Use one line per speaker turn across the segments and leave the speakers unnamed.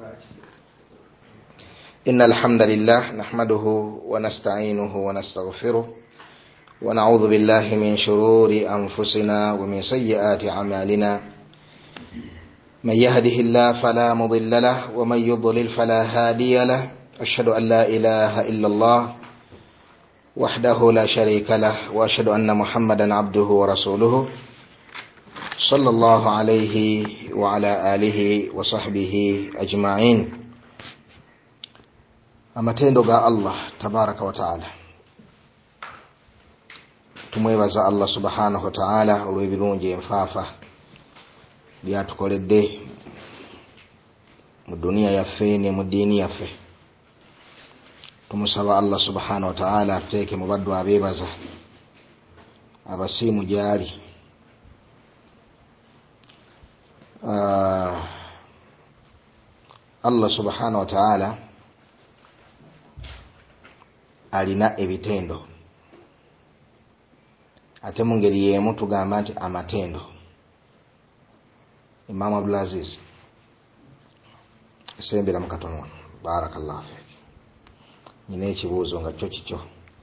إن الحمد لله نحمده ونستعينه ونستغفره ونعوذ بالله من شرور أنفسنا ومن سيئات أعمالنا من يهده الله فلا مضل له ومن يضلل فلا هادي له أشهد أن لا إله إلا الله وحده لا شريك له وأشهد أن محمدا عبده ورسوله صلى الله عليه وعلى آله وصحبه أجمعين. Amatendo ga Allah tabaraka wa ta'ala, tumwebaza Allah subhanahu wa ta'ala olw'ebirungi enfaafa byatukoledde mu duniya yaffe ne mu diini yaffe. Tumusaba Allah subhanahu wa ta'ala atuteeke mu baddu abeebaza abasiimu gyali. Allah subhanahu wa ta'ala alina ebitendo, ate mu ngeri y'emu tugamba nti amatendo. Imam Abdulaziz esembera mu katono, barakallahu fik. Nyina ekibuuzo nga kyo kikyo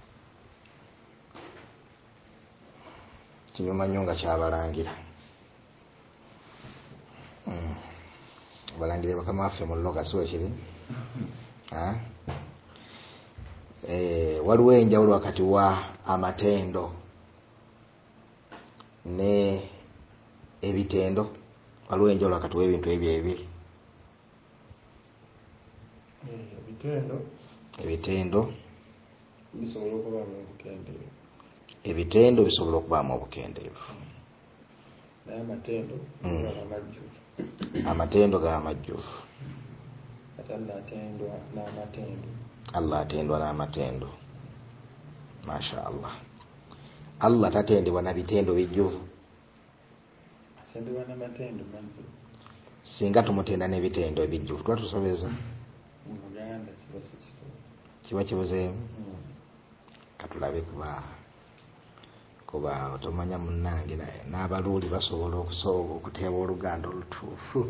kinyuma nnyo nga kyabalangira. Balangire bakama waffe mu loga siwe kiri. Waliwo enjawulo wakati wa amatendo ne ebitendo. Waliwo enjawulo wakati w'ebintu ebyo ebiri. Ebitendo bisobola okubaamu obukendeevu. Ebitendo bisobola okubaamu obukendeevu. Naye amatendo amajjuvu. Amatendo ga amajjuvu. Allah atendwa n'amatendo. Masha Allah. Allah tatendebwa na bitendo bijjuvu. Atendebwa n'amatendo majjuvu. Singa tumutenda n'ebitendo ebijjuvu tuba tusobeza. Kiba kibuzeemu. Katulabe kuba otomanya munnange n'abaluuli basobola okuteeba oluganda olutuufu.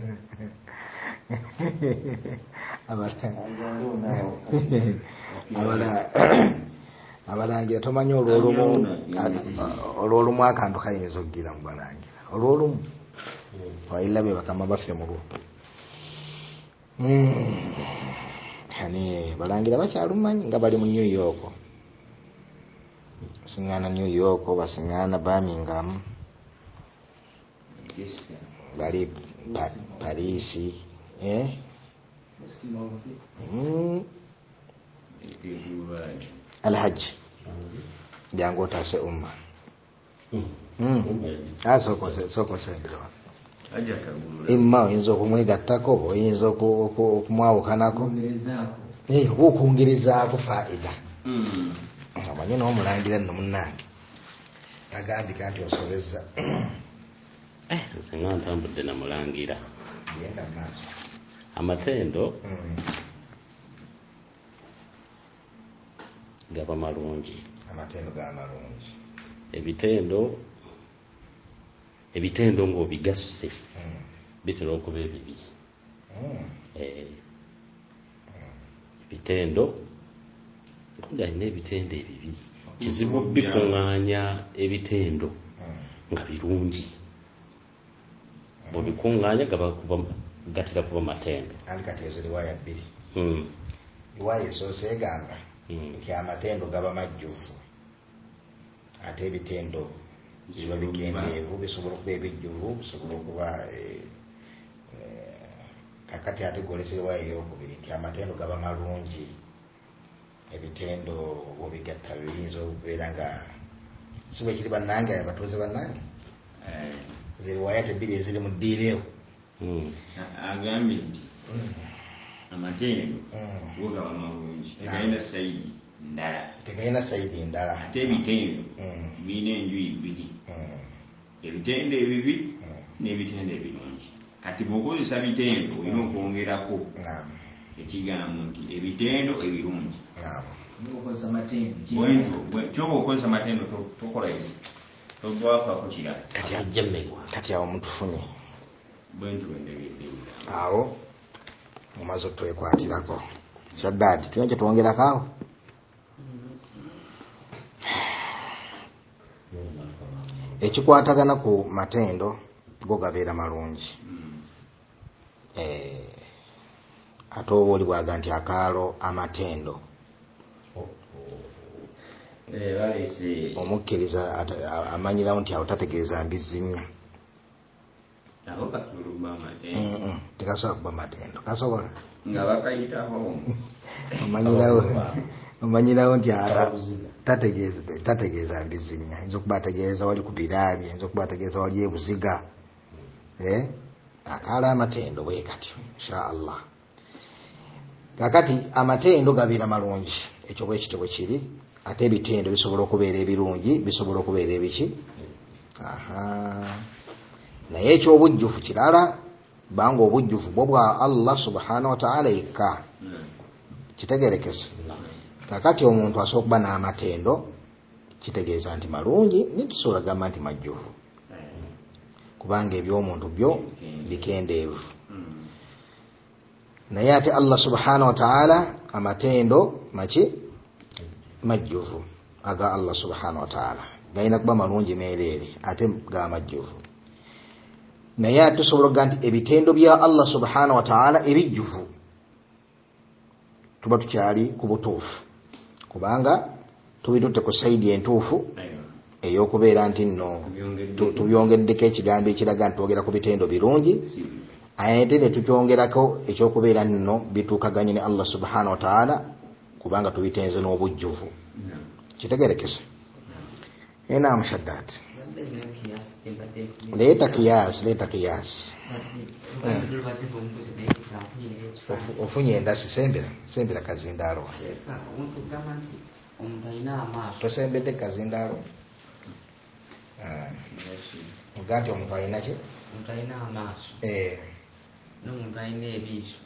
Abalangira tomanya olw'olumu akantu kayinza okugira mu balangira olw'olumu waila be bakama baffe mu lwo. Balangira bakyalumanyi nga bali mu New York, basiŋŋaana New York, basiŋŋaana Birmingham, bali Parisi. Alhaji jangu otaase umma. Sokose imma oyinza okumwegattako, oyinza okumwawukanako, okungirizaako faida. Omanye n'omulangira nno munnange agambika nti osobezza.
Nsinga ntambudde na mulangira.
Genda mu maaso.
Amatendo gaba malungi.
Amatendo gaba malungi. Ebitendo ng'obigasse bisobola okuba ebibi. Ebitendo alina ebitendo ebibi, kizibu bikuŋŋaanya ebitendo nga birungi. Bw'obikuŋŋaanya gatera kuba matendo. Kati ezo riwaaya bbiri. Riwaaya esoose egamba nti amatendo gaba majjuvu ate ebitendo biba bikendeevu. Bisobola okuba ebijjuvu, bisobola okuba kakati ate golesa riwaaya ey'okubiri nti amatendo gaba malungi. Ebitendo bw'obigatta biyinza okubeera nga si bwe kiri bannange, abatuuze bannange, ziriwaayati ebbiri eziri mu ddiiro ewo.
Agambye nti amatendo go gaba malungi,
tegalina sayidi ndala.
Ate ebitendo birina enjuyi bbiri, ebitendo ebibi n'ebitendo ebirungi. Kati bw'okozesa bitendo olina okwongerako ekigambo nti ebitendo ebirungi. Kyoba okozesa matendo tokola ebyo, togwafako kirala.
Kati awo mutufunye
bwentu bwendegeddemu
awo omaze twekwatirako Shaddad tulina kye twongerako awo ekikwatagana ku matendo go gabeera malungi ate oba oli bwaga nti akaalo amatendo omukkiriza amanyirawo nti awo tategeeza mbizinnya tekasobola kuba matendo kasobola
nga bakayitaho
omanyirawo nti tategeeza mbizinnya ayinza okuba ategeeza wali ku biraali ayinza okuba ategeeza wali ebuziga akaala amatendo bwe katyo insha Allah kakati amatendo gabeera malungi ekyo bwekityo bwe kiri ate ebitendo bisobola okubeera ebirungi bisobola okubeera ebiki naye ekyobujjufu kirala banga obujjufu bwo bwa Allah subhanahu wa ta'ala yekka kitegerekese kakati omuntu asobola okuba n'amatendo kitegeeza nti malungi nitusobola gamba nti majjufu kubanga eby'omuntu byo bikendeevu naye ate Allah subhanahu wa ta'ala amatendo majjufu aga Allah subhanahu wa ta'ala galina kuba malungi meereere ate ga majjufu naye ate tusobola okuga nti ebitendo bya Allah subhanahu wa ta'ala ebijjufu tuba tukyali ku butuufu kubanga tubitutte ku saidi entuufu ey'okubeera nti nno tubyongeddeko ekigambo ekiraga nti twogera ku bitendo birungi ate ne tukyongerako ekyokubeera nno bituukaganye ne Allah subhanahu wa ta'ala kubanga tubitenze n'obujjuvu kitegerekese Naam Shaddad leta kiyasi ofunye endasi sembera kazindaalo tosembedde kazindaalo oga nti omuntu alina ki
omuntu alina amaaso n'omuntu alina ebiiso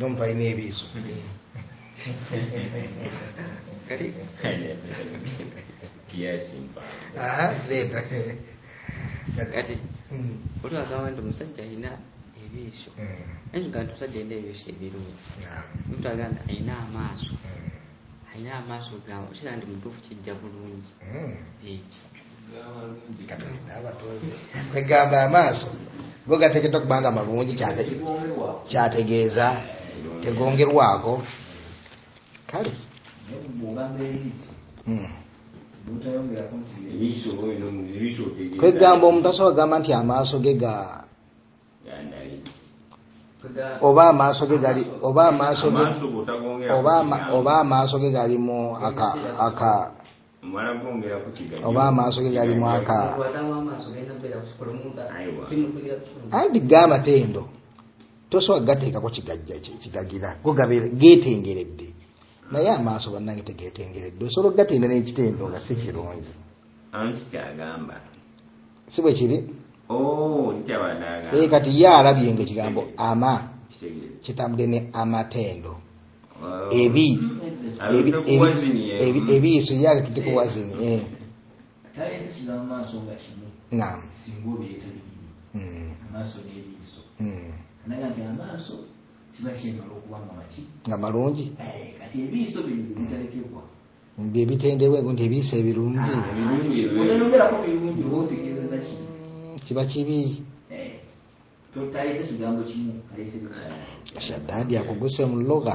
leta
kati oli agamba nti omusajja alina ebiiso ayinza nti omusajja alina ebiiso ebirungi omuntu agamba nti alina amaaso gamba kira nti mutuufu kijja bulungi
kwegamba amaaso go gateekeddwa okubanga malungi kyategeeza tegongerwako kale kwegamba omuntu asobola kugamba nti amaaso ge oba amaaso ge gali oba amaaso ge galimu oba amaaso ge galimu anti g'amatendo tosobola gateekako kigagira go geetengeredde naye amaaso bannange tegeetengeredde osobola okugatenda n'ekitendo nga si kirungi
anti kyagamba
si bwe kiri kati ye alabye nga ekigambo kitambudde ne amatendo ebiiso yage tutiko wazini naam nga malungi byebitendebwe nti ebiiso ebirungi kiba kibi Shaddadi akuguse mu lugha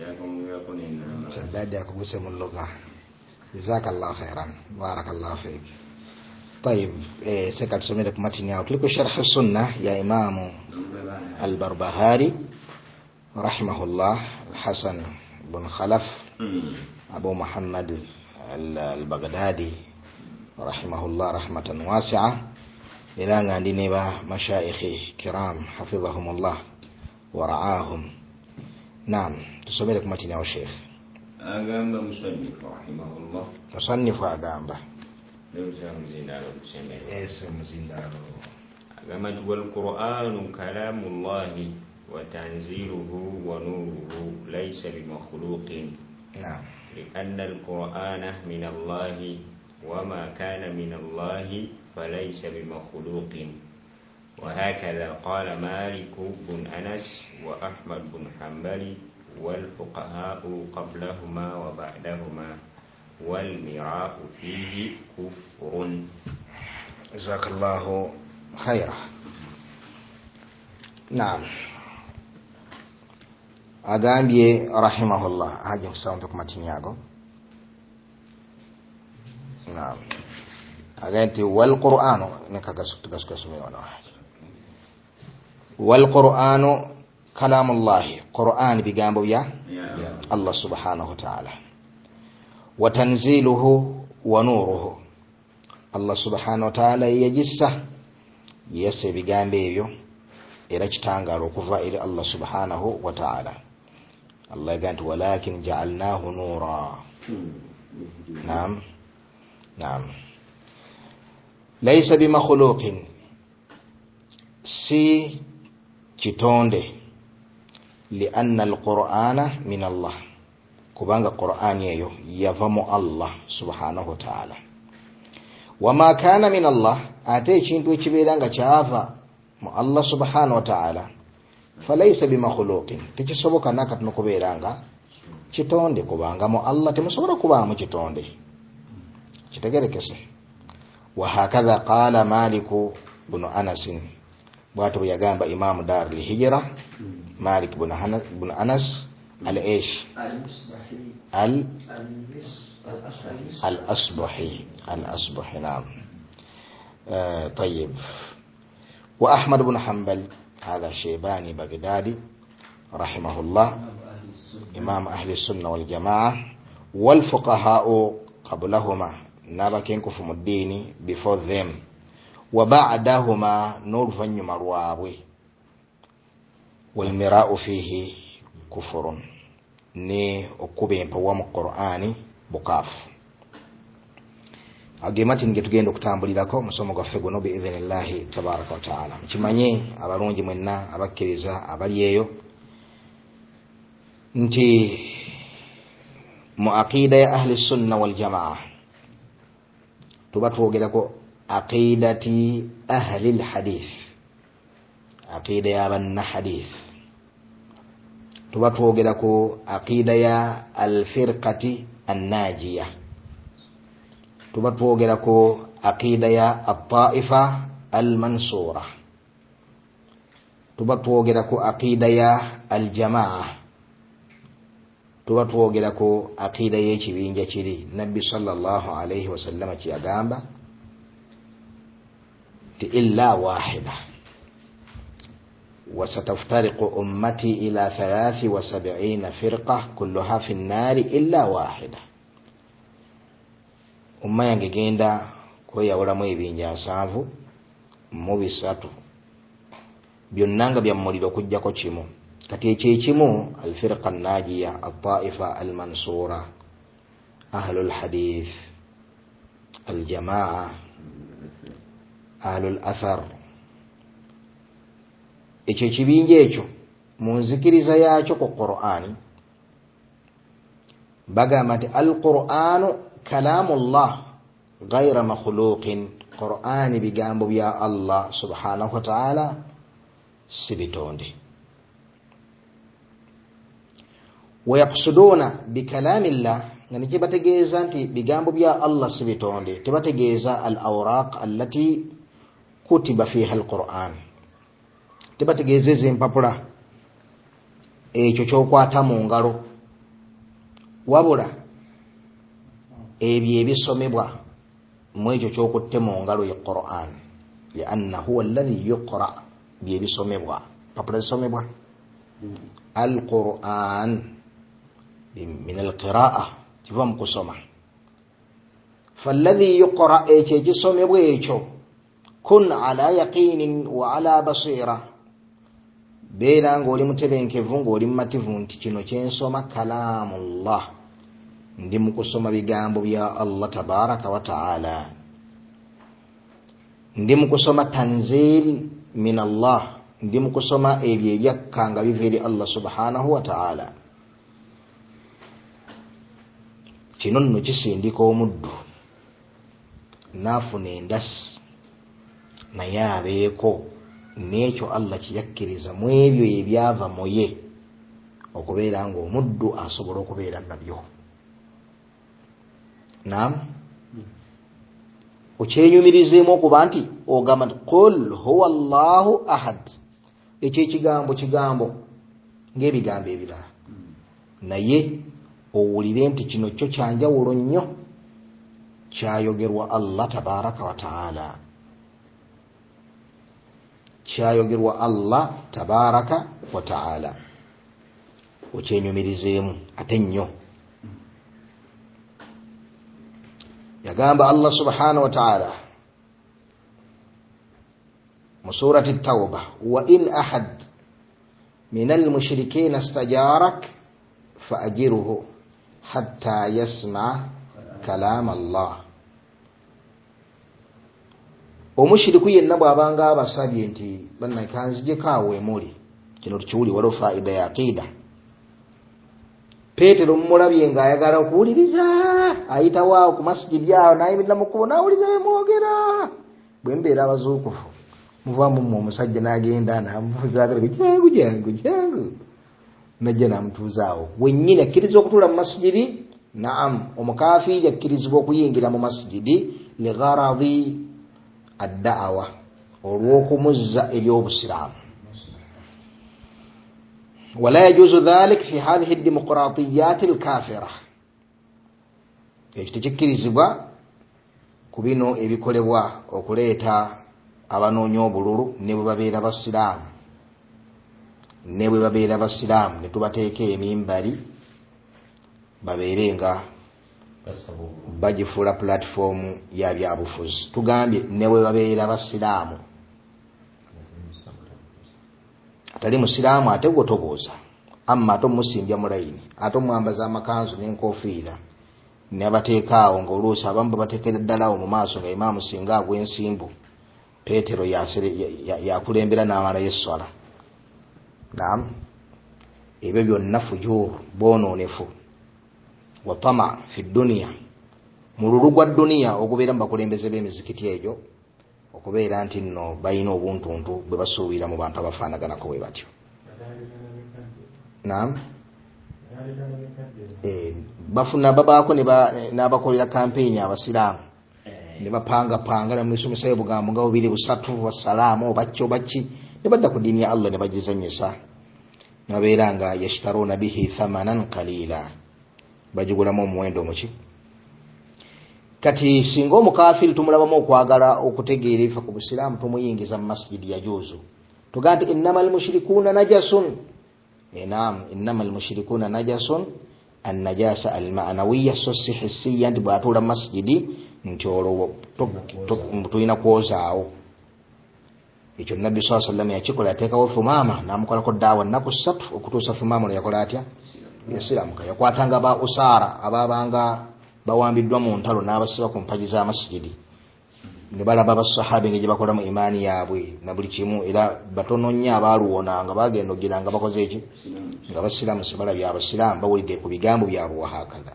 jazakallahu khairan barakallahu fik طيب سكت سميرك متن تلك شرح السنة يا إمام البربهاري رحمه الله الحسن بن خلف أبو محمد البغدادي رحمه الله رحمة واسعة إلى أن عندنا مشايخ كرام حفظهم الله ورعاهم نعم تسميرك متن يا شيخ
أقام مصنف رحمه الله
مصنف أقام
والقرآن كلام الله وتنزيله ونوره ليس بمخلوق
نعم
لأن القرآن من الله وما كان من الله فليس بمخلوق
وهكذا قال مالك بن أنس وأحمد بن حنبل والفقهاء قبلهما وبعدهما والمراء فيه كفر.
جزاك الله خيرا. نعم. agambye rahimahullah haje kusawumpe ku matinyago. Naam. Agante wal qur'anu nekagasumewana wal qur'anu kalamullah, qur'an bigambo bya Allah subhanahu wa ta'ala, wa tanziluhu wa nuruhu, Allah subhanahu wa ta'ala yajissa yese bigambo ebyo era kitangalo okuva eri Allah subhanahu wa ta'ala. Allah yagamba walakin ja'alnahu nura. Naam. Naam. Laysa bimakhluqin, si kitonde, lianna alqur'ana min Allah, kubanga qur'ani eyo yava mu Allah subhanahu wa ta'ala. Wama kana min Allah, ate ekintu ekibeera nga kyava mu Allah subhanahu wa ta'ala, falaysa bimakhluqin, tekisoboka nakati nokubeera nga kitonde, kubanga mu Allah temusobola kubaamu kitonde. Kitegerekese. Wahakadha qala Malik ibn Anas, bwatu yagamba Imam Dar al-Hijra Malik ibn Anas al-Aish al-Asbahi. نعم. طيب. وأحمد بن حنبل هذا شيباني بغدادي رحمه الله إمام أهل السنة والجماعة، والفقهاء قبلهما نابكينكو في الدين before them، وبعدهما نورفن مروابي، والمراء فيه كفر، ni okubempa wa mu Qur'ani bukafu. Agemati nge tugenda okutambulirako musomo gwaffe guno bi idhnillahi tabaraka wa taala. Mukimanye abalungi mwenna abakkiriza abali eyo nti mu aqida ya ahli sunna wal jamaa tuba twogerako aqidati ahli al hadith, aqida ya banna hadith. Tuba twogerako aqida ya al firqati an-najiyah, tuba twogerako aqida ya at-ta'ifa al-mansura, tuba twogerako aqida ya al-jamaa, tuba twogerako aqida y'ekibinja kiri nabbi sallallahu alayhi wa sallam kiyagamba ti illa wahida wa sataftariqu ummati ila 73 firqa kulluha fi an-nar illa wahida. Umma yange genda kweyawulamu ebinja 7 mu bisatu byonna nga bya muliro kujjako kimu. Kati ekimu al-firqa an-najiya, at-ta'ifa al-mansura, ahlul hadith, al-jamaa, ahlul athar. Ekyo kibinja ekyo mu nzikiriza yakyo ku Qur'ani bagamba nti al-Qur'anu kalamullah ghayra makhluqin, Qur'ani bigambo bya Allah subhanahu wa ta'ala sibitonde. Wayaqsuduna bikalamillah, ngani kibategeeza nti bigambo bya Allah sibitonde tebategeeza al-awraq allati kutiba fiha al-Qur'an, tebategeeza empapula ekyo kyokwata mu ngalo, wabula ebyo ebisomebwa mu ekyo kyokutte mu ngalo ya Qur'an, lianna huwa alladhi yuqra, bye bisomebwa, papula zisomebwa al-Qur'an min al-qira'a, kiva mu kusoma. falladhi yuqra, ekyo ekisomebwa ekyo kun ala yaqinin wa ala basira, beera ng'oli mutebenkevu ng'oli mumativu nti kino kyensoma kalamullah, ndi mu kusoma bigambo bya Allah tabaraka wa ta'ala, ndi mu kusoma tanzil min Allah, ndi mu kusoma ebyo ebyakkanga biva eri Allah subhanahu wa ta'ala. Kino nno kisindika omuddu naafuna endasi naye abeeko n'ekyo Allah kiyakkiriza mu ebyo ebyava mu ye okubeera ng'omuddu asobola okubeera nabyo. Naam, okyenyumirizeemu okuba nti ogamba nti qul huwa Allahu ahad, ekyo ekigambo ng'ebigambo ebirala, naye owulire nti kino kyo kyanjawulo nnyo, kyayogerwa Allah tabaraka wa ta'ala, kyayogerwa Allah tabaraka wa ta'ala. Okyenyumirizeemu ate nnyo. Yagamba Allah subhanahu wa ta'ala mu surati at-Tawba, wa in ahad min al-mushrikeena istajarak fa'ajirhu hatta yasma' kalam Allah. Omushiriku yenna bw'abanga abasabye nti bannakanzijeko awo emuli, kino tukiwuli waliwo faida ya aqida. Petero mumulabye ng'ayagala okuwuliriza, ayitawo awo ku masjidi awo n'ayimirira mu kkubo n'awuliriza bye mwogera. Bwe mbeera abazuukufu muvaamu mmwe omusajja n'agenda n'amubuuza jangu najja n'amutuuza awo. Wennyini akkiriza okutuula mu masjidi, naam, omukafiiri akkirizibwa okuyingira mu masjidi ligharadi ad-da'wa, olw'okumuzza eby'obusiraamu. ولا يجوز ذلك في هذه الديمقراطيات الكافرة. Ekitekirizibwa ku bino ebikolebwa okuleeta abanoonya obululu ne bwe babeera basiraamu, ne tubateeka emimbali babeere nga bagifuula platform ya byabufuzi. Tugambye ne bwe babeera basiraamu, atali musiraamu ate gotogoza, amma ate musimbya mu layini, ate mwambaza amakanzu n'enkofiira ne bateeka awo, ng'oluusi abamu babateekera ddala awo mu maaso nga imaamu singa agw'ensimbu, Petero yakulembera n'amalayo esswala. Naam, ebyo byonna fujur, boonoonefu, wa tama fi dunya, mululu gwa duniya okubeera mu bakulembeze b'emizikiti egyo, okubeera nti nno balina obuntuntu bwe basuubira mu bantu abafaanaganako bwe batyo. Naam, bafuna babaako n'abakolera kampeyini abasiraamu, ne bapangapanga namusomesa obugambo nga 2 3 wassalaamu obaki ne badda ku ddiini ya Allah ne bagizanyisa, nabeera nga yashtaruna bihi thamanan qalila, bagigulamu omuwendo muki. Kati singa omukafiri tumulabamu okwagala okutegeera ebifa ku busiraamu, tumuyingiza mu masjidi ya juzu. Tugaa nti innamal mushrikuuna najasun. Naam, innamal mushrikuuna najasun, an-najasa al-ma'nawiyya, so si hissiyya, nti bw'atuula mu masjidi nti olwo tulina kwozaawo. Ekyo Nabbi sallallahu alayhi wa sallam yakikola, yateekawo Thumaama n'amukolako daawa nnaku 3 okutuusa Thumaama lwe yakola atya, yasiramuka. Yakwatanga ba Usaara abaabanga bawambiddwa mu ntalo n'abasiba ku mpagi za masjidi, ne balaba abasahabi nga gye bakolamu imaani yaabwe na buli kimu, era batono nnyo abaaluwonanga bagenda ogira nga bakoze eki, nga basiraamu sebalabye abasiraamu bawulidde ku bigambo byabwe wahakaza.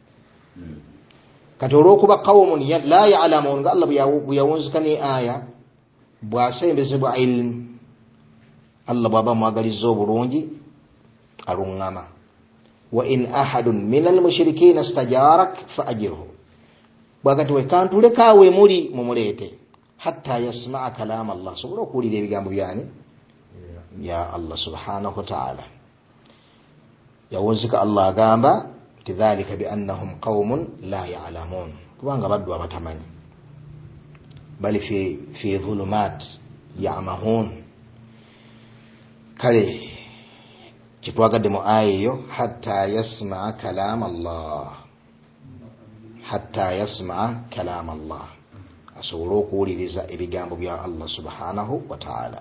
Kati olw'okuba qawmun la ya'lamuun, nga Allah bwe yawunzika ne aya, bw'asembezebwa ilmu, Allah bw'aba mwagaliza obulungi aluŋŋama. Wa in ahadun minal mushrikiina istajarak fa'ajirhu, bwagati wekantuleka awe muli mumuleete, hatta yasma'a kalaama Allah, sobola okuwulira ebigambo byani bya Allah subhanahu wa ta'ala. Yawunzika Allah agamba nti dhalika bi annahum qawmun la ya'lamuun, kubanga baddu abatamanyi, bali fi dhulumat ya'mahuun. Kale kitwagadde mu aya eyo, hatta yasma'a kalaama Allah, hatta yasma'a kalaama Allah, asobole okuwuliriza ebigambo bya Allah subhanahu wa ta'ala.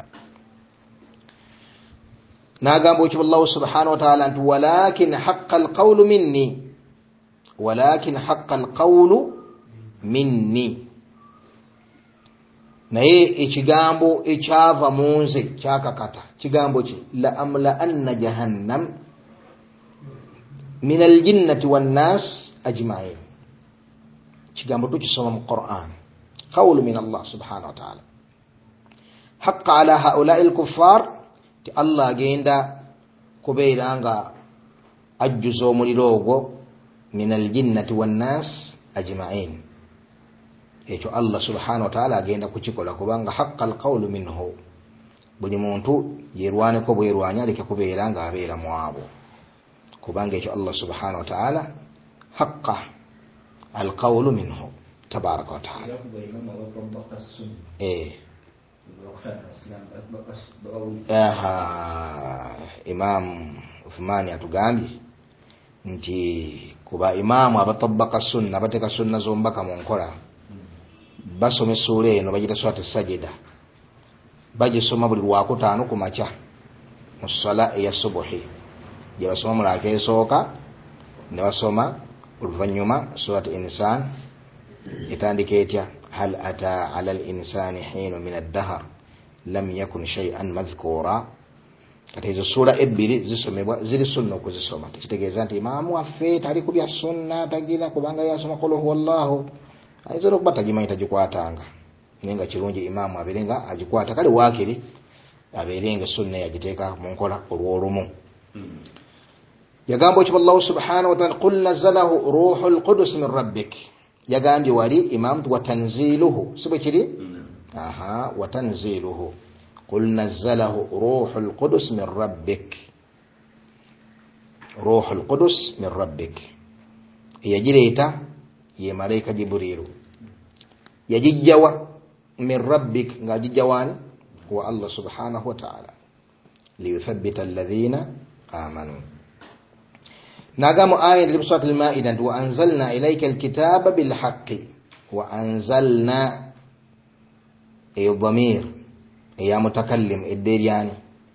N'agamba ekyo Allah subhanahu wa ta'ala nti walakin haqqal qawlu minni, walakin haqqal qawlu minni, naye ekigambo ekyava mu nze kyakakata. Kigambo ki? La amla anna jahannam min aljinnati wannas ajma'in. Kigambo tukisoma mu Qur'an, qawlu min Allah subhanahu wa ta'ala. haqqa ala haula'i al-kuffar ti Allah agenda kubeera nga ajjuza omuliro ogwo min al-jinnati wan-nas ajma'in. Ekyo Allah subhanahu wa ta'ala agenda kukikola kubanga haqqa al-qawlu minhu, buli muntu yerwaneko bwerwanya aleke kubeera nga abeera mu abo, kubanga ekyo Allah subhanahu wa ta'ala haqqa al-qawlu minhu tabaraka wa ta'ala. Imam Uthmani atugambye nti kuba imamu abatabaka sunna bateka sunna zombaka mu nkola basoma sura eno bagita swat sajida bagisoma buli lwakutaano ku makya mu ssala eya subuhi, gye basoma mu raaka esooka ne basoma oluvannyuma surat insan etandika etya hal ata ala al-insani hiinu min ad-dahr lam yakun shay'an madhkura. Kati ezo sura ebbiri zisomebwa ziri sunna okuzisoma, tekitegeeza nti imaamu waffe tali ku bya sunna tagira kubanga yasoma qul huwallahu, ayinza okuba tagimanyi tagikwatanga, naye nga kirungi imaamu abeere nga agikwata, kale waakiri abeere nga sunna yagiteeka mu nkola olw'olumu. Yagamba ekyo Allah subhanahu wa ta'ala qul nazzalahu ruhul qudus min rabbik, yagambye wali imaamu wa tanziluhu, sibe kiri wa tanziluhu qul nazzalahu ruhul qudus min rabbik, ruhul qudus min rabbik yajireeta ye malaika Jibrilu, yajijjawa min rabbik nga ajijjawani wa Allah subhanahu wa ta'ala liyuthabbita alladhina amanu. Nagamu aya li surat al-Ma'idah wa anzalna ilayka al-kitaba bil haqqi wa anzalna ay dhamir ya mutakallim ad-diriyani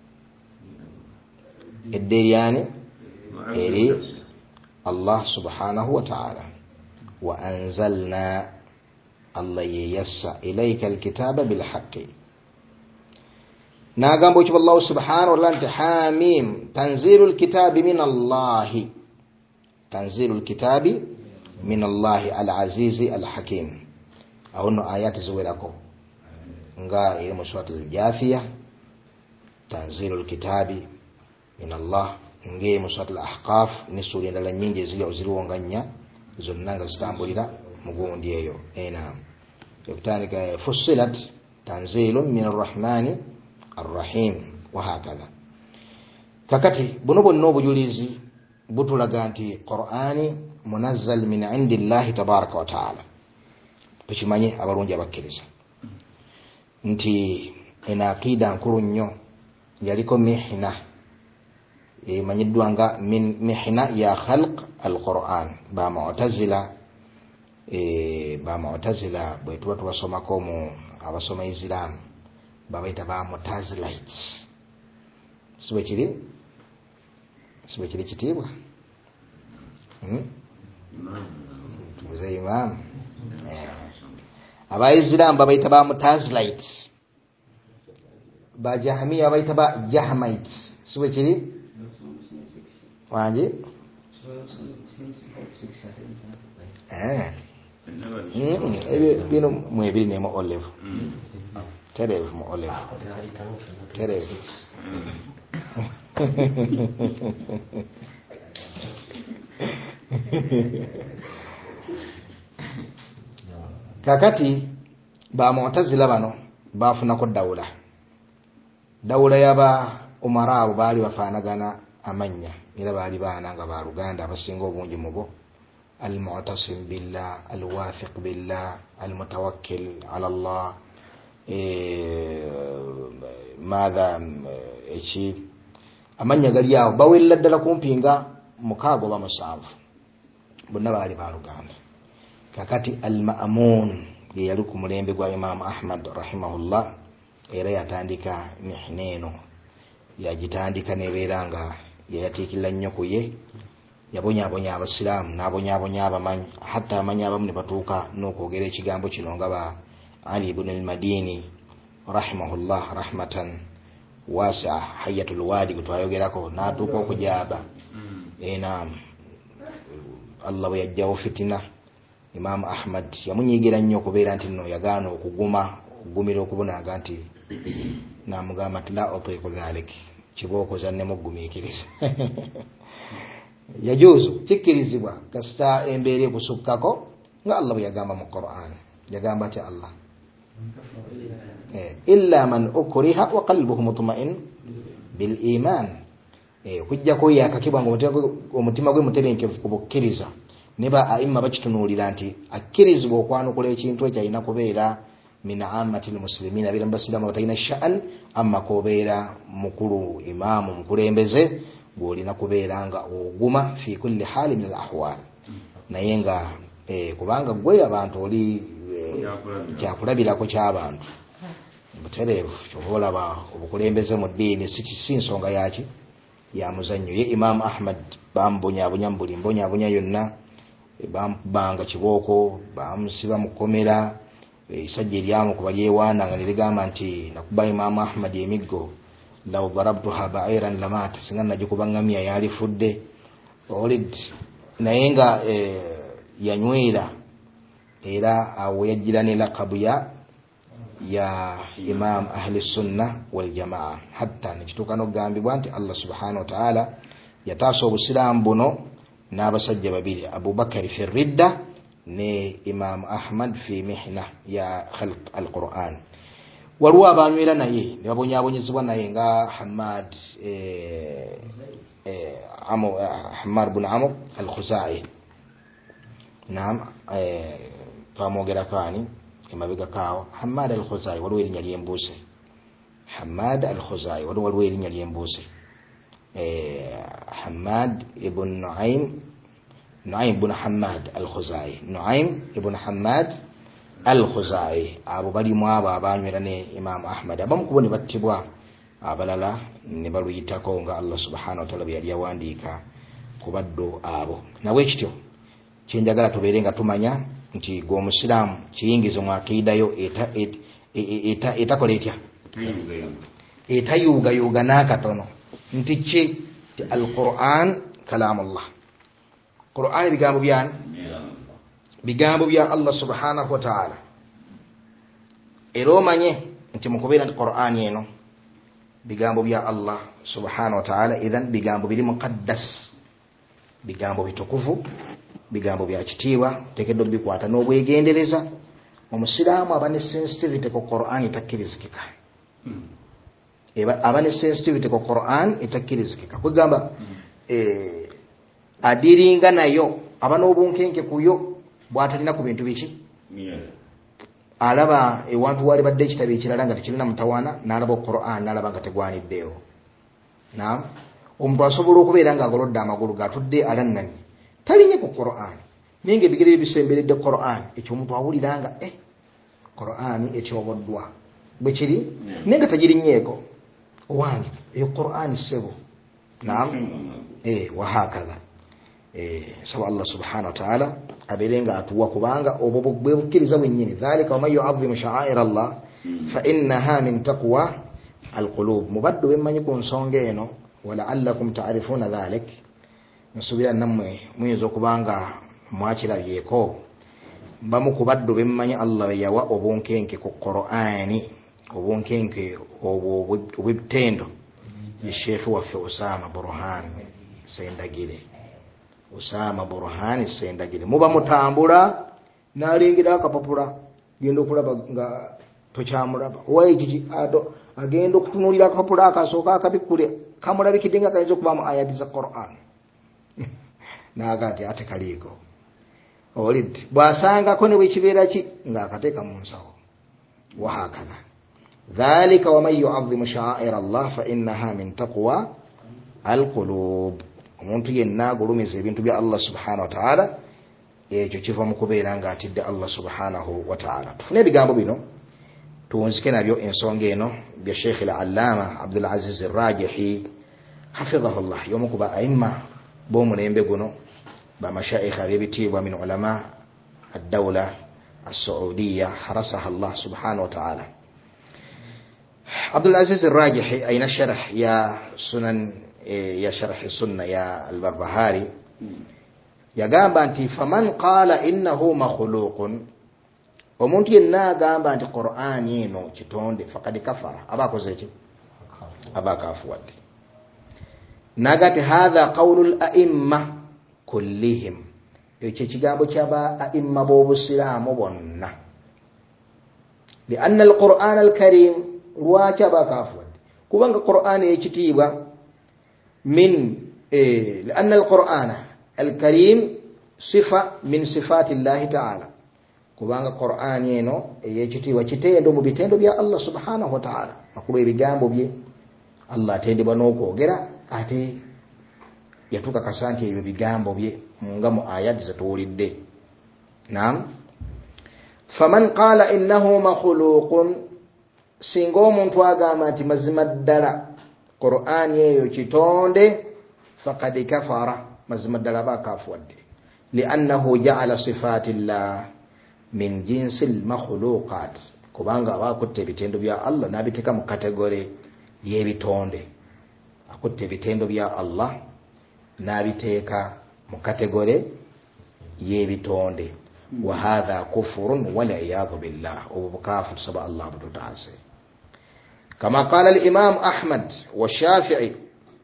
eri Allah subhanahu wa ta'ala wa anzalna Allah yassa ilayka al-kitaba bil haqqi. Nagamba ekyo Allah subhanahu wa ta'ala hamim tanzilul kitabi min Allah, tanzilul kitabi min Allah al-azizi al-hakim. Awno ayati ziwerako nga iri mu surat al-Jathiyah tanzilul kitabi min Allah, nge mu surat al-Ahqaf ne sura endala nyingi eziriwonganya zonna nga zitambulira mu gundi eyo. Naam, yokutandika fussilat tanzilun min ar-rahmani ar-rahim wa hakadha. Kakati buno bonna obujulizi butulaga nti Qur'ani munazzal min indillahi tabaraka wa ta'ala, tukimanye abalungi abakkiriza nti ena akida nkulu nnyo yaliko mihna emanyiddwa nga mihna ya khalq al-Qur'an. Ba mu'tazila bwe tuba tubasomako mu abasoma Islam babaita ba Mu'tazilites, sibe kiri kitiibwa tubuze imam aba Islam babaita ba Mu'tazilites, ba Jahmiya babaita ba Jahmites, sibe kiri wanje bino mwebiri nemo olive terevu mu olive terevu kakati ba Mu'tazila bano bafunako dawula yaba umara abo baali bafaanagana amanya era baali baana nga ba Luganda abasinga obungi mubo al-mu'tasim billah, al-wathiq billah, al-mutawakkil ala Allah, madha echi amanya gali awo bawella ddala kumpinga mukaago ba musanvu bonna baali ba Luganda. Kakati al-Ma'mun ye yali ku mulembe gwa Imam Ahmad rahimahullah era yatandika mihneno yagitandika nebeeranga yayatiikirira nnyo ku ye, yabonyabonya abasiraamu n'abonyabonya abamanyi hatta amanyi abamu ne batuuka n'okwogera ekigambo kino nga ba Ali ibn al-Madini rahimahullah rahmatan wasi'a hayatul wadi gutwayogerako n'atuuka okujaaba. Naam, Allah bwe yajjawo fitina Imam Ahmad yamunyigira nnyo okubeera nti nno yagaana okugumira okubonanga nti namugamba nti la utiku dhalik kibooko zanne mugumiikiriza yajuzu kikkirizibwa kasita embeera ekusukkako nga Allah bwe yagamba mu Qur'an yagamba ati Allah illa man ukriha wa qalbuhu mutma'in bil iman kujja ko yakakibwa omutima gwe mutebenkevu kubukkiriza neba aima bakitunuulira nti akkirizibwa okwanukula ekintu ekyo alina kubeera min ammatil muslimina bila mbasiramu batalina sha'an amma kobeera mukulu imaamu mukulembeze gwolina kubeera nga oguma fi kulli hali min al ahwal naye nga kubanga gwe abantu oli kyakulabirako ky'abantu butereevu kyobalaba obukulembeze mu ddiini si nsonga yaki ya muzannyo ye Imam Ahmad bambonyaabonya mbuli mbonyaabonya yonna bamubanga kibooko bamusiba mu kkomera isajja eryamu kuba lyewaana nga nebigamba nti nakuba Imam Ahmad emiggo law darabtuha ba'iran lamata singa nagikuba ngamya yalifudde olid naye nga yanywera era awo yajjira ne laqabu ya Imam ahli sunna wal jamaa hatta nekituuka n'okugambibwa nti Allah subhanahu wa ta'ala yataasa obusiraamu buno n'abasajja babiri Abu Bakar fi ridda ne Imam Ahmad fi mihna ya khalq al-Qur'an waliwo abanywera naye ne babonyaabonyezebwa naye nga Hammad bin Amr al-Khuzai naam twamwogera kaani emabega kaawo Hammad al-Khuzai waliwo erinnya ly'embuuse Hammad al-Khuzai waliwo erinnya ly'embuuse Hammad ibn Nu'aym ibn Hammad al-Khuzai Nu'aym ibn Hammad al-Khuzai abo balimu abo abanywera ne Imam Ahmad abamu kubo ne battibwa abalala ne baluyitako nga Allah subhanahu wa ta'ala yali yawandiika ku baddo abo nawe kityo kyenjagala tubeere nga tumanya nti gwe omusiraamu kiyingizo mu akiidayo etakola etya etayuugayuuga n'akatono nti ki ti al-Qur'an kalamullah Qur'an bigambo byani bigambo bya Allah subhanahu wa ta'ala era omanye nti mukubeera nti Qur'an eno bigambo bya Allah subhanahu wa ta'ala idhan bigambo biri muqaddas bigambo bitukuvu bigambo bya kitiibwa tekedde bikwata n'obwegendereza omusiraamu aba ne sensitivity ku Qur'an etakkirizikika aba ne sensitivity ku Qur'an etakkirizikika kwegamba adiringa nayo aba n'obunkenke kuyo bw'atalina ku bintu biki alaba ewantu wali badde ekitabo ekirala nga tekirina mutawaana n'alaba Qur'an n'alaba nga tegwaniddeewo naam omuntu asobola okubeera nga agolodde amagulu gatudde alannanye talinye ku Qur'an naye nga ebigere bisemberedde Qur'an ekyo omuntu awulira nga Qur'an ekyoboddwa bwe kiri naye nga tagirinyeeko owange eyo Qur'an ssebo naam wahakadha saba Allah subhanahu wa ta'ala abeere nga atuwa kubanga obwo bwe bukkiriza bwennyini dhalika waman yu'azzimu sha'air Allah fa innaha min taqwa alqulub mubaddu bemmanyi ku nsonga eno wala'allakum ta'rifuna dhalik nsubira nammwe muyinza okubanga mwakirabyeko bamu ku baddu bemmanyi Allah yawa obunkenke ku Qur'ani obunkenke obw'ebitendo ye Sheikh waffe Usama Burhan Sendagire Usama Burhan Sendagire muba mutambula n'alingira akapapula genda okulaba nga tokyamulaba wayi kiki agenda okutunuulira akapapula akasooka akabikule kamulabikidde nga kayinza okuba mu ayati za Qur'an n'agati ate kaliiko olidde bw'asangako ne bwekibeera ki ng'akateeka mu nsawo wahakadha dhalika waman yu'azzimu sha'air Allah fa innaha min taqwa alqulub omuntu yenna agulumiza ebintu bya Allah subhanahu wa ta'ala ekyo kiva mu kubeera ng'atidde Allah subhanahu wa ta'ala tufune ebigambo bino tuwunzike nabyo ensonga eno bya Sheikh al-Allama Abdul Aziz al-Rajihi hafidhahullah y'omu ku ba'imma b'omulembe guno بمشايخ بيبتيبوا من علماء الدولة السعودية حرسها الله سبحانه وتعالى عبد العزيز الراجحي أين الشرح يا سنن يا شرح السنة يا البربهاري يا جنب أنت فمن قال إنه مخلوق omuntu yenna agamba nti Qur'an eno kitonde faqad kafara abakoze eki abakafuwadde nagati hadha qawlul a'imma kullihim ekyo kigambo kyaba a'imma b'obusiraamu bonna lianna al-Qur'an al-Karim lwaki abakafuwadde kubanga Qur'an ekitiibwa min lianna al-Qur'an al-Karim sifa min sifati Allah ta'ala kubanga Qur'an eno eyekitiibwa kitendo mu bitendo bya Allah subhanahu wa ta'ala makulu ebigambo bye Allah atendebwa n'okwogera ate yatuka kasanti ebyo bigambo bye nga mu ayat zatuwulidde. Naam, faman qala innahu makhluqun, singa omuntu agamba nti mazima ddala Qur'an eyo kitonde faqad kafara, mazima ddala bakafuwadde liannahu ja'ala sifati llah min jinsi al-makhluqat, kubanga abakutte ebitendo bya Allah nabiteka mu kategori y'ebitonde. Akutte ebitendo bya Allah nabiteeka mu kategori y'ebitonde. Wa hadha kufrun wal iyadhu billah, obukafu tusaba Allah bututaase. Kama qala al-imam Ahmad wa Shafi'i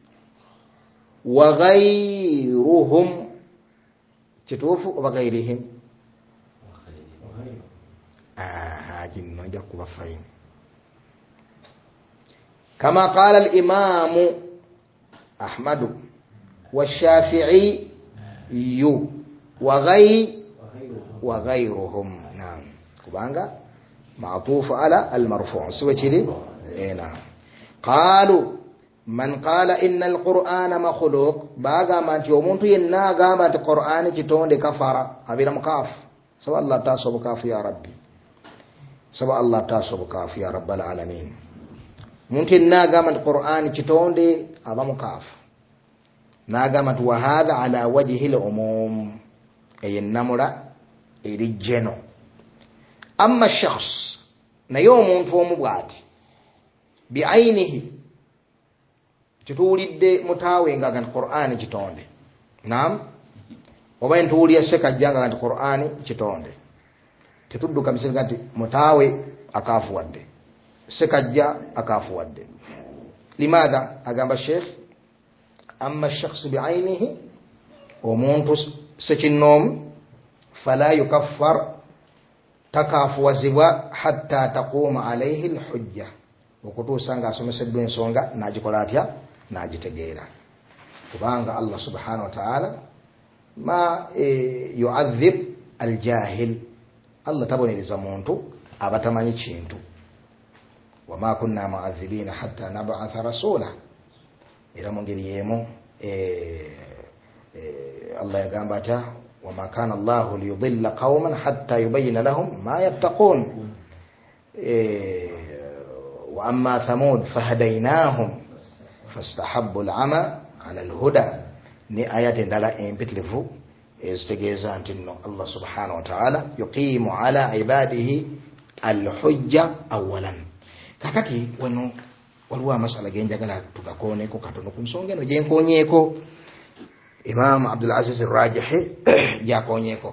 wa ghayruhum, kitufu wa ghayrihim jinno jakuba fayin. كما قال الإمام أحمد والشافعي وغيرهم. نعم، كبانغا معطوف على المرفوع سوى كذي. نعم. قالوا من قال إن القرآن مخلوق باغا ما تيومون تينا غاما القرآن كتون كفارة أبينا مكاف سوى الله تاسو بكاف يا ربي، سوى الله تاسو بكاف يا رب العالمين. mungkin nagama al-Qur'an kitonde aba mukaf nagama tu hadha ala wajhi al-umum ay namura erijeno. Amma shakhs na yomuntu omubwati bi ainihi kitulidde mutawe nga al-Qur'an kitonde. Naam, oba ntuliya sekajjanga al-Qur'an kitonde tetudduka bisinga nti mutawe akafuwadde sekajja akafuwadde. Limadha agamba Sheikh amma ash-shakhs bi'aynihi, omuntu sekinnom fala yukaffar takafuwazibwa hatta taquma alayhi al-hujja, okutuusa nga asomeseddwa ensonga n'agikola atya n'agitegeera. Kubanga Allah subhanahu wa ta'ala ma yu'adhib al-jahil, Allah tabonereza muntu abatamanyi kintu. وما كنا معذبين حتى نبعث رسولا. إلى منجريهم الله يقام باتا وما كان الله ليضل قوما حتى يبين لهم ما يتقون. وأما ثمود فهديناهم فاستحبوا العمى على الهدى. ni ayati ndala impitlifu ezitegeeza nti nno Allah subhanahu wa ta'ala yuqimu ala ibadihi al-hujja awalan. Kakati wano waliwo amasala genjagala tugakooneko katono ku nsonga eno gyenkoonyeeko. Imam Abdul Aziz Rajihi gyakoonyeeko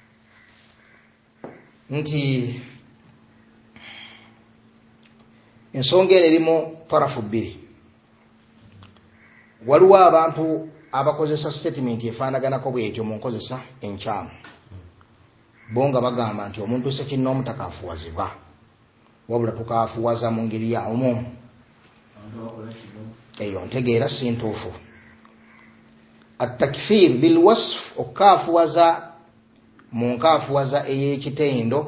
nti ensonga eno erimu tarafu bbiri. Waliwo abantu abakozesa statement efaanaganako bwetyo mu nkozesa enkyamu, bonga bagamba nti omuntu sekinnoomu takafuwazibwa, wabula tukafuwaza mu ngeri ya umumu. Eyo ntegeera si ntuufu. At-takfir bil wasf, okafuwaza mu nkafuwaza ey'ekitendo,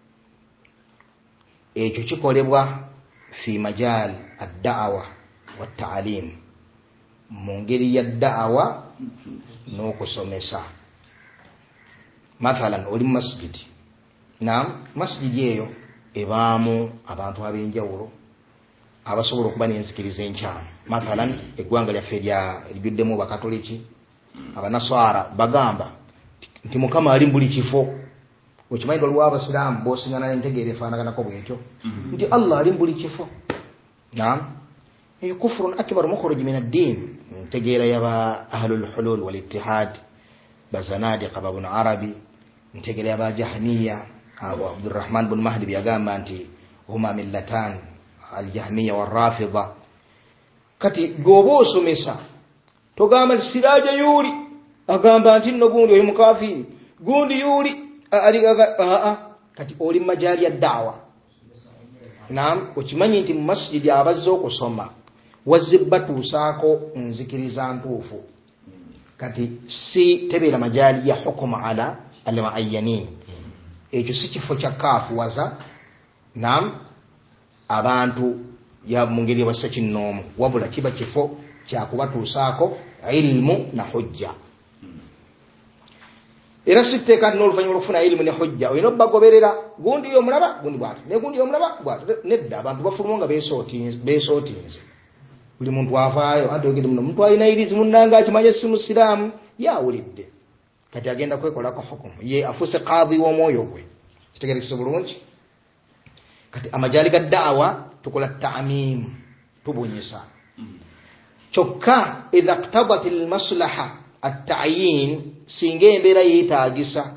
ekyo kikolebwa fi majal ad-da'wa wa at-ta'lim, mu ngeri ya da'wa n'okusomesa. Mathalan oli masjid, naam, masjid eyo ebaamu abantu ab'enjawulo abasobola okuba n'enzikiriza enkyamu. Mathalan eggwanga lyaffe erijjuddemu bakatoliki, abanaswara bagamba nti Mukama ali mu buli kifo. Okimanyi waliwo abasiraamu b'osiŋŋana n'entegeera efaanaganako bw'ekyo nti Allah ali mu buli kifo. Naam, eyo kufurun akbar mukhruj min ad-din. Ntegeera yaba ahlul hulul wal ittihad, bazanadiqa babun arabi, ntegeera yaba jahmiya, Abu Abdurrahman bin Mahdi byagamba nti huma millatan al-Jahmiyya wal-Rafida. Kati gobo osomesa togamba siraja yuli agamba nti no gundi oyo mukafiri gundi yuli kati oli majali ya dawa. Naam, okimanyi nti mu masjidi abazzo okusoma wazibbatu saako nzikiriza ntuufu. Kati si tebera majali ya hukuma ala al-muayyanin. Ekyo si kifo kya kaafu waza. Naam, abantu ya mungeri wasa kinnomu wabula kiba kifo kya kubatuusaako ilmu na hujja. Era siteka n'oluvannyuma okufuna ilmu ne hujja oyina obbagoberera gundi yo mulaba gundi bwati ne gundi yo mulaba bwati nedda abantu bafuluma nga beesootinze. Buli muntu avaayo adogere muno muntu alina irizi munnanga akimanye si musiraamu yawulidde kati agenda kwekolako hukumu ye afuse qadhi w'omwoyo gwe. Kitegerekese bulungi. Kati amajali ga da'wa tukola ta'mim tubunyisa kyokka idha iqtadat al-maslaha at-ta'yin singa embeera yeetaagisa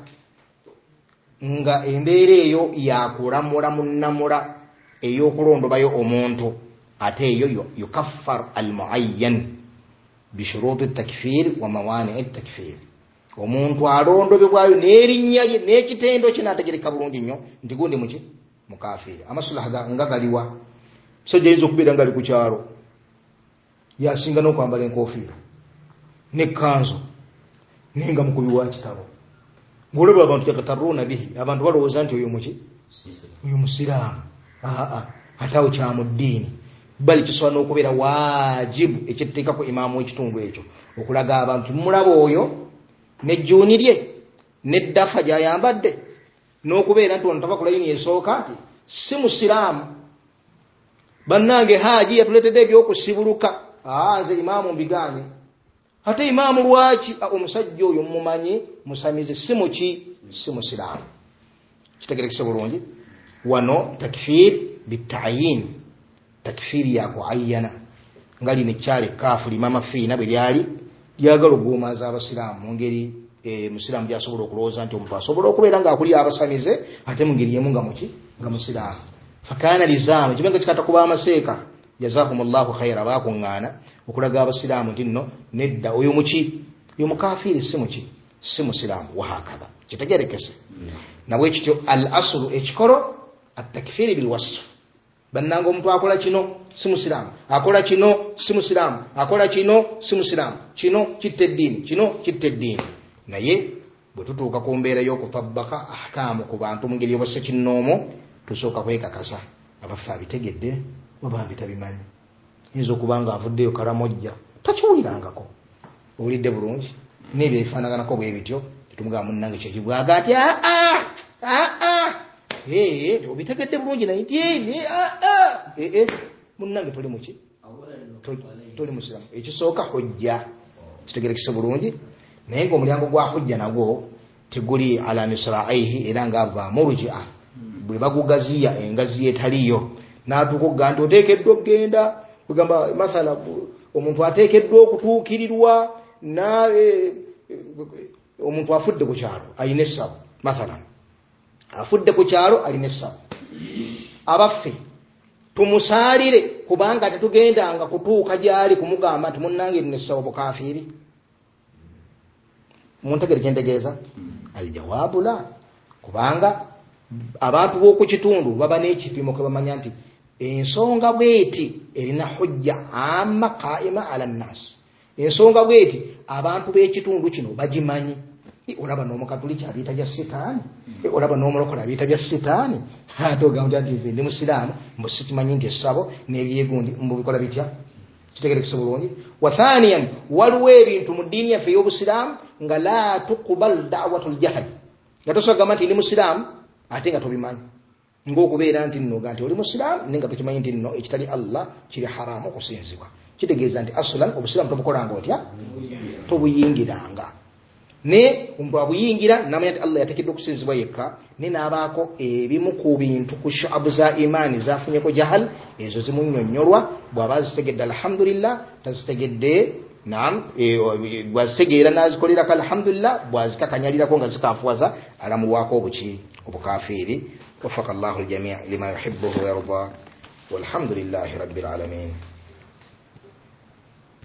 nga embeera eyo yakulamula munnamula ey'okulondobayo omuntu ate eyo yukaffar al-muayyan bishuruti at-takfir wa mawani at-takfir. Omuntu alondobebwayo n'erinnya lye n'ekitendo kye n'ategereka bulungi nnyo nti gundi muki mukafiri. Amasulaha nga galiwa musajja ayinza okubeera nga ali ku kyalo yasinga n'okwambala enkofiira n'ekkanzu nenga mukubi wa kitabo ng'olaba abantu yakatarruuna bihi abantu balowooza nti oyo muki oyo musiraamu. Atawo kya mu ddiini bali kisobola n'okubeera waajibu ekiteekako imaamu w'ekitundu ekyo okulaga abantu mulaba oyo n'ejjuuni lye n'eddafa gy'ayambadde n'okubeera nti ono tava ku layini esooka nti si musiraamu. Bannange haaji yatuleetedde ebyokusibuluka nze imaamu mbiganye. Ate imaamu lwaki omusajja oyo mumanyi musamize si muki si musiraamu. Kitegerekese bulungi. Wano takfir bita'yin takfiri ya kuayyana ngali ne kyale kafu limama fiina bwe lyali lyagala okugumaza abasiraamu mu ngeri musiraamu gyasobola okulowooza nti omuntu asobola okubeera ng'akuli abasamize ate mu ngeri yemu nga muki nga musiraamu. Fakana lizamu kibenga kikata kuba amaseeka jazakumullahu khaira bakuŋŋaana okulaga abasiraamu nti nno nedda oyo muki oyo mukafiri si muki si musiraamu wahakadha. Kitegerekese nabwe kityo al aslu ekikolo at-takfiri bil wasf. Bannanga omuntu akola kino si musiraamu akola kino si musiraamu akola kino si musiraamu kino kitta eddiini kino kitta eddiini. Naye bwe tutuuka ku mbeera y'okutabbaka ahkaamu ku bantu mu ngeri y'obassa kinnoomo tusooka kwekakasa abaffe abitegedde oba bitabimanyi. Yinza okuba nga avuddeyo kalamojja takiwulirangako owulidde bulungi n'ebyo ebifaanaganako bwe bityo tetumugamba munnange kyekibwaga ati obitegedde bulungi naye nti munnange toli muki toli musiramu. Ekisooka hujja kitegerekese bulungi naye ng'omulyango gwa hujja nagwo teguli ala misra'aihi era ng'ava murji'a bwe bagugaziya engazi etaliyo n'atuuka okuga nti oteekeddwa okugenda kugamba mathala omuntu ateekeddwa okutuukirirwa omuntu afudde ku kyalo alina essabu mathala afudde ku kyalo alina essabu. Abaffe tumusaalire kubanga tetugendanga kutuuka gyali kumugamba nti munnange nina essabu bukafiiri. Muntegere kyentegeeza aljawaabu la kubanga abantu b'oku kitundu baba n'ekipimo kwe bamanya nti ensonga bweti erina hujja amma qaima ala nnas. Ensonga bweti abantu b'ekitundu kino bagimanyi. Olaba n'omukatuliki abiita bya sitaani olaba n'omulokole abiita bya sitaani ate ogamba nti nze ndi musiraamu mbu sikimanyi nti essabo n'ebyegundi mbubikola bitya. Kitegerekese bulungi. Wa thaniyan waliwo ebintu mu ddiini yaffe ey'obusiraamu nga la tuqbal da'watul jahli nga tosagamba nti ndi musiraamu ate nga tobimanyi ng'okubeera nti nno ga nti oli musiraamu naye nga tokimanyi nti nno ekitali Allah kiri haramu okusinzibwa. Kitegeeza nti asulan obusiraamu tobukolanga otya tobuyingiranga ne omuntu abuyingira namanya nti Allah yateekeddwa okusinzibwa yekka ne n'abaako ebimu ku bintu ku shu'abu za imaani zafunyeko jahal ezo zimunnyonnyolwa bw'aba zitegedde alhamdulillah tazitegedde naam bwazitegeera nazikolerako alhamdulillah, bwazikakanyalirako nga zikafuwaza alamuwaako obukafiiri. wafaka Allahu aljami' lima yuhibbuhu wa yarda walhamdulillahi rabbil alamin.